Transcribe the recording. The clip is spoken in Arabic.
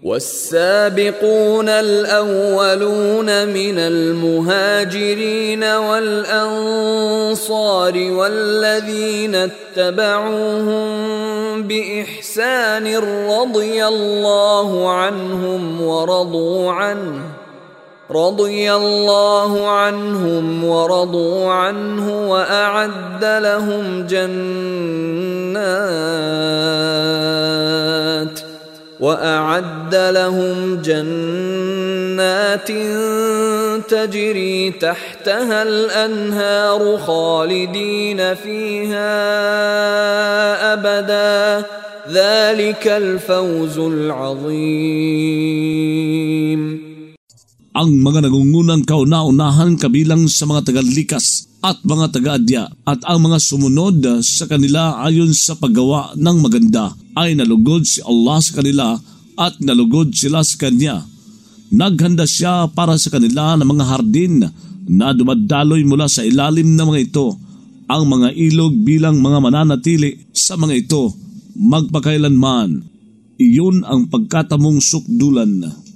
والسابقون الأولون من المهاجرين والأنصار والذين اتبعوهم بإحسان رضي الله عنهم ورضوا عنه وأعد لهم جنات تجري تحتها الأنهار خالدين فيها أبدا ذلك الفوز العظيم. Ang mga nagungunang kauna-unahan kabilang sa mga tagalikas at mga taga-adya at ang mga sumunod sa kanila ayon sa paggawa ng maganda ay nalugod si Allah sa kanila at nalugod sila sa Kanya. Naghanda siya para sa kanila ng mga hardin na dumadaloy mula sa ilalim ng mga ito, ang mga ilog bilang mga mananatili sa mga ito magpakailanman. Iyon ang pagkatamong sukdulan.